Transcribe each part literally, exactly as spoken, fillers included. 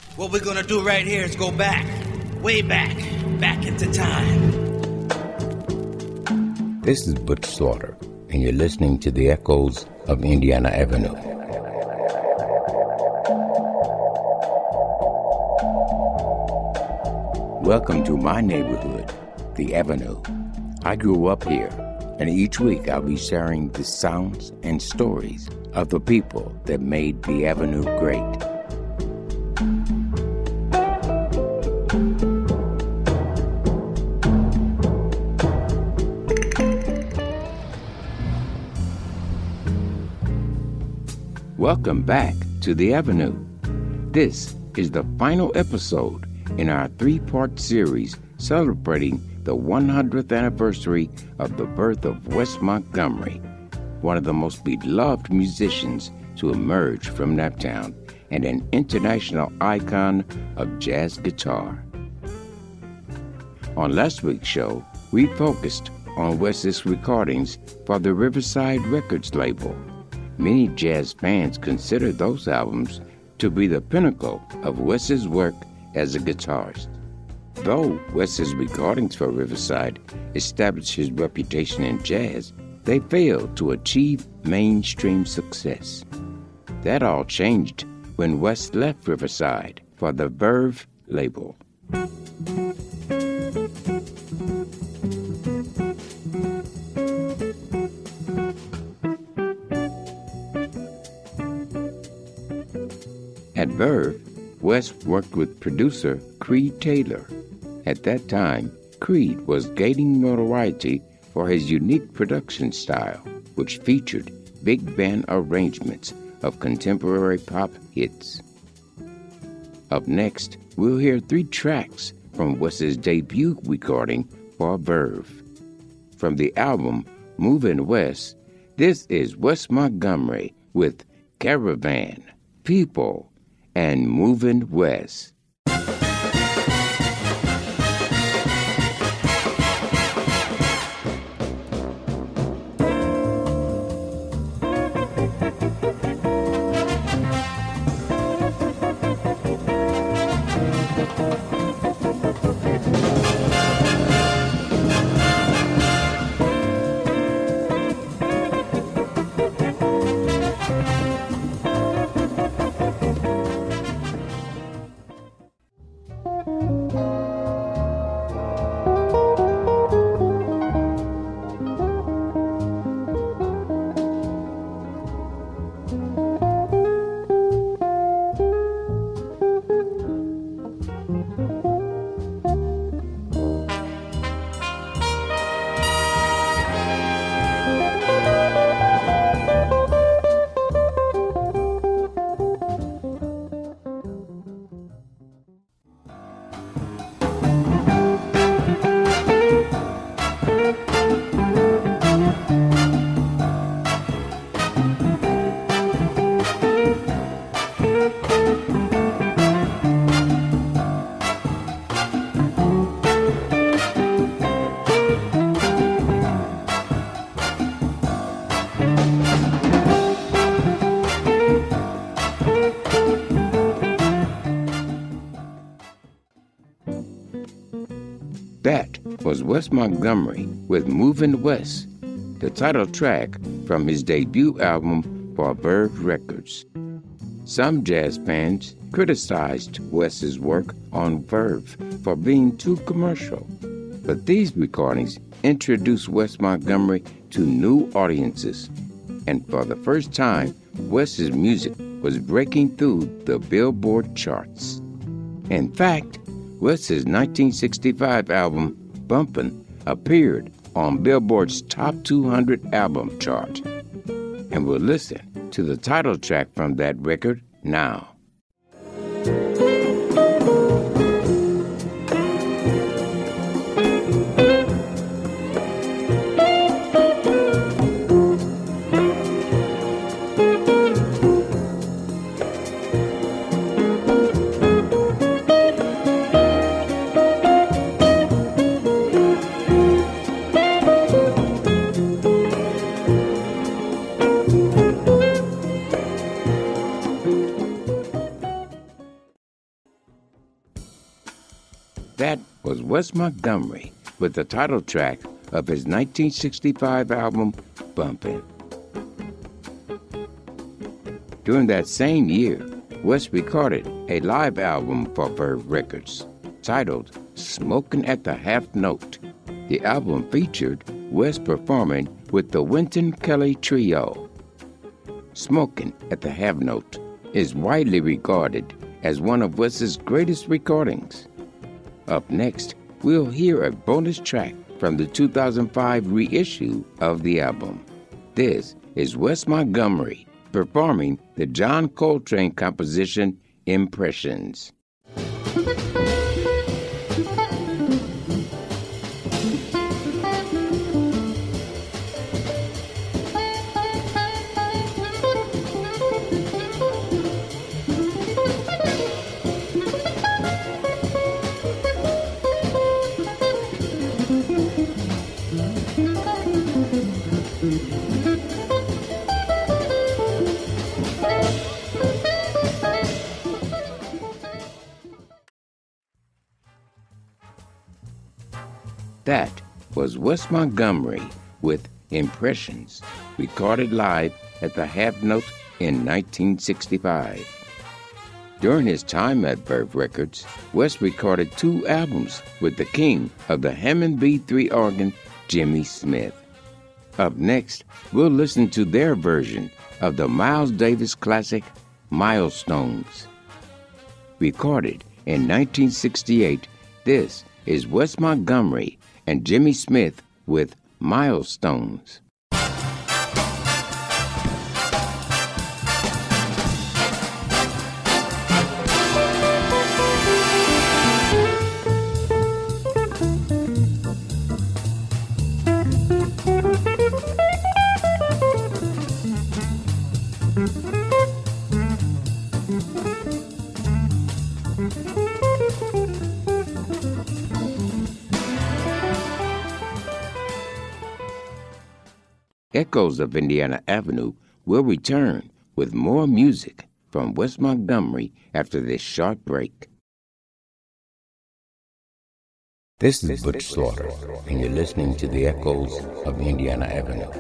What we're gonna do right here is go back, way back, back into time. This is Butch Slaughter, and you're listening to the echoes of Indiana Avenue. Welcome to my neighborhood, the Avenue. I grew up here, and each week I'll be sharing the sounds and stories of the people that made the Avenue great. Welcome back to the Avenue. This is the final episode in our three-part series celebrating the one hundredth anniversary of the birth of Wes Montgomery, one of the most beloved musicians to emerge from Naptown and an international icon of jazz guitar. On last week's show, we focused on Wes's recordings for the Riverside Records label. Many jazz fans consider those albums to be the pinnacle of Wes's work as a guitarist. Though Wes's recordings for Riverside established his reputation in jazz, they failed to achieve mainstream success. That all changed when Wes left Riverside for the Verve label. At Verve, Wes worked with producer Creed Taylor. At that time, Creed was gaining notoriety for his unique production style, which featured big band arrangements of contemporary pop hits. Up next, we'll hear three tracks from Wes's debut recording for Verve. From the album Movin' Wes, this is Wes Montgomery with Caravan, People, and Movin' Wes. That was Wes Montgomery with Movin' Wes, the title track from his debut album for Verve Records. Some jazz fans criticized Wes's work on Verve for being too commercial, but these recordings introduced Wes Montgomery to new audiences, and for the first time, Wes's music was breaking through the Billboard charts. In fact, Wes's nineteen sixty-five album, Bumpin', appeared on Billboard's Top two hundred album chart. And we'll listen to the title track from that record now. That was Wes Montgomery with the title track of his nineteen sixty-five album, Bumpin'. During that same year, Wes recorded a live album for Verve Records titled Smokin' at the Half Note. The album featured Wes performing with the Wynton Kelly Trio. Smokin' at the Half Note is widely regarded as one of Wes's greatest recordings. Up next, we'll hear a bonus track from the two thousand five reissue of the album. This is Wes Montgomery performing the John Coltrane composition Impressions. That was Wes Montgomery with Impressions, recorded live at the Half Note in nineteen sixty-five. During his time at Verve Records, Wes recorded two albums with the king of the Hammond B three organ, Jimmy Smith. Up next, we'll listen to their version of the Miles Davis classic, Milestones. Recorded in nineteen sixty-eight, this is Wes Montgomery and Jimmy Smith with Milestones. Echoes of Indiana Avenue will return with more music from Wes Montgomery after this short break. This is Butch Slaughter, and you're listening to the Echoes of Indiana Avenue.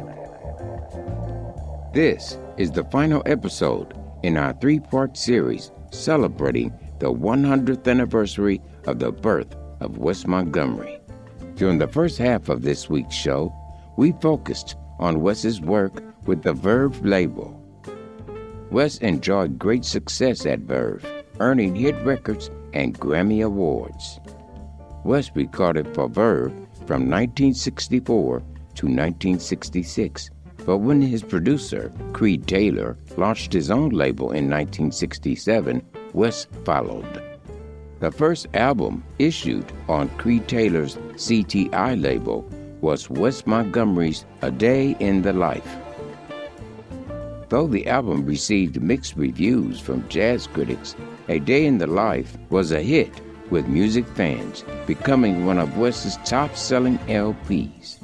This is the final episode in our three-part series celebrating the one hundredth anniversary of the birth of Wes Montgomery. During the first half of this week's show, we focused on Wes's work with the Verve label. Wes enjoyed great success at Verve, earning hit records and Grammy Awards. Wes recorded for Verve from nineteen sixty-four to nineteen sixty-six, but when his producer, Creed Taylor, launched his own label in nineteen sixty-seven, Wes followed. The first album issued on Creed Taylor's C T I label was Wes Montgomery's A Day in the Life. Though the album received mixed reviews from jazz critics, A Day in the Life was a hit with music fans, becoming one of Wes's top-selling L Ps.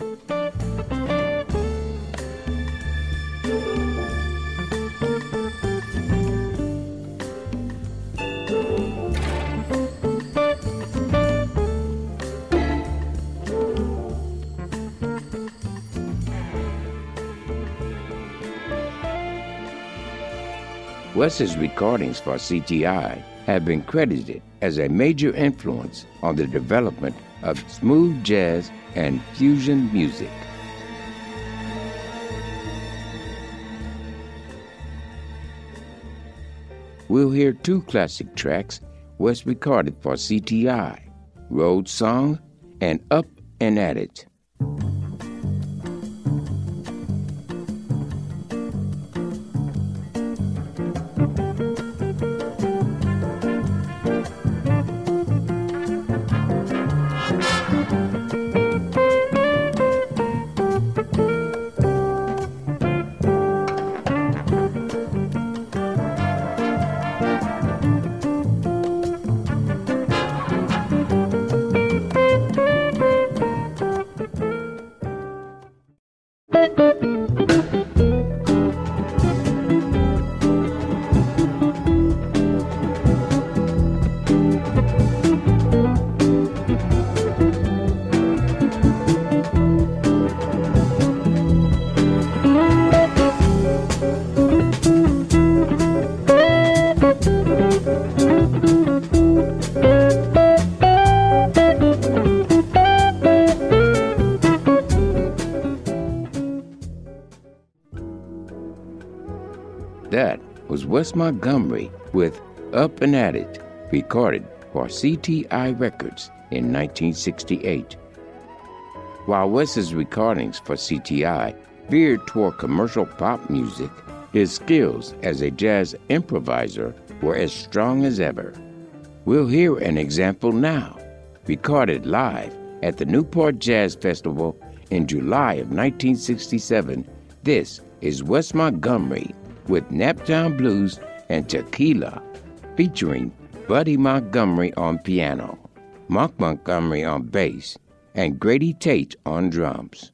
Wes's recordings for C T I have been credited as a major influence on the development of smooth jazz and fusion music. We'll hear two classic tracks Wes recorded for C T I, Road Song and Up and At It. Wes Montgomery with Up and At It, recorded for C T I Records in nineteen sixty-eight. While Wes's recordings for C T I veered toward commercial pop music, his skills as a jazz improviser were as strong as ever. We'll hear an example now, recorded live at the Newport Jazz Festival in July of nineteen sixty-seven. This is Wes Montgomery with Naptown Blues and Tequila, featuring Buddy Montgomery on piano, Monk Montgomery on bass, and Grady Tate on drums.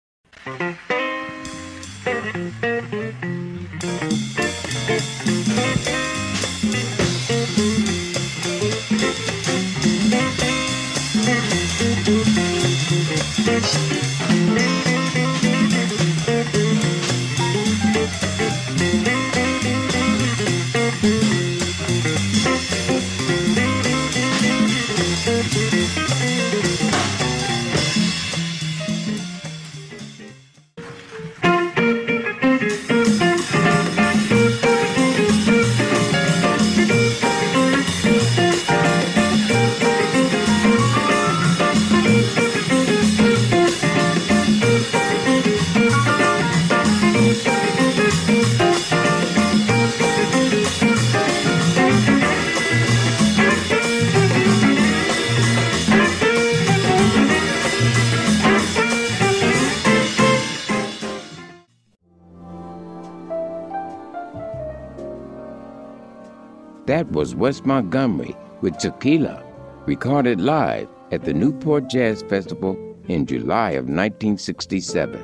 That was Wes Montgomery with Tequila, recorded live at the Newport Jazz Festival in July of nineteen sixty-seven.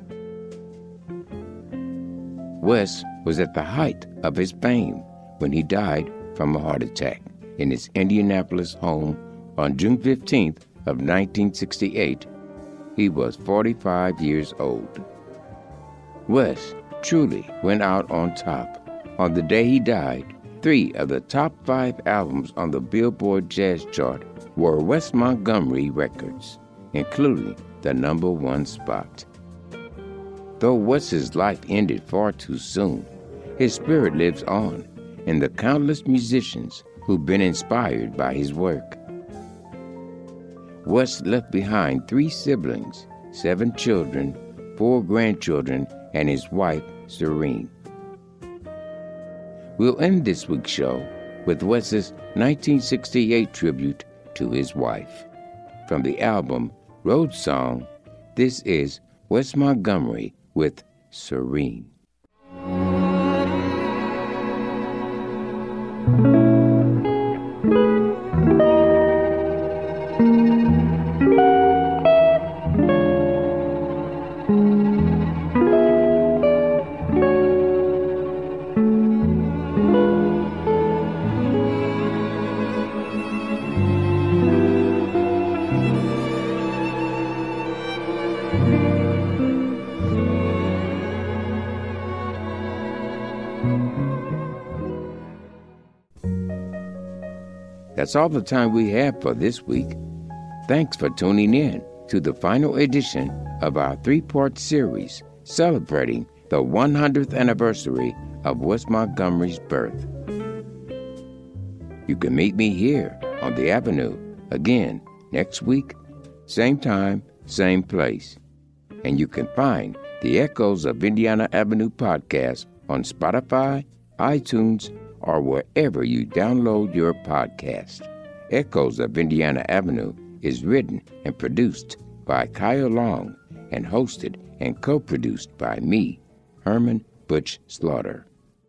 Wes was at the height of his fame when he died from a heart attack in his Indianapolis home on June fifteenth of nineteen sixty-eight. He was forty-five years old. Wes truly went out on top. On the day he died, three of the top five albums on the Billboard Jazz Chart were Wes Montgomery records, including the number one spot. Though Wes's life ended far too soon, his spirit lives on in the countless musicians who've been inspired by his work. Wes left behind three siblings, seven children, four grandchildren, and his wife, Serene. We'll end this week's show with Wes's nineteen sixty-eight tribute to his wife. From the album Road Song, this is Wes Montgomery with Serene. That's all the time we have for this week. Thanks for tuning in to the final edition of our three-part series celebrating the one hundredth anniversary of Wes Montgomery's birth. You can meet me here on the Avenue again next week, same time, same place. And you can find the Echoes of Indiana Avenue podcast on Spotify, iTunes, or wherever you download your podcast. Echoes of Indiana Avenue is written and produced by Kyle Long and hosted and co-produced by me, Herman Butch Slaughter.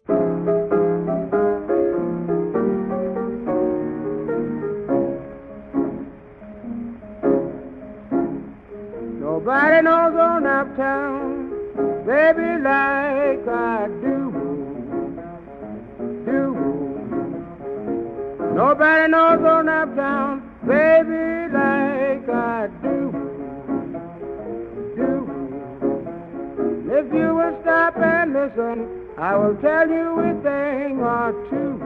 Nobody knows on uptown, baby, like I do. Nobody knows on uptown, baby, like I do, do. If you will stop and listen, I will tell you a thing or two.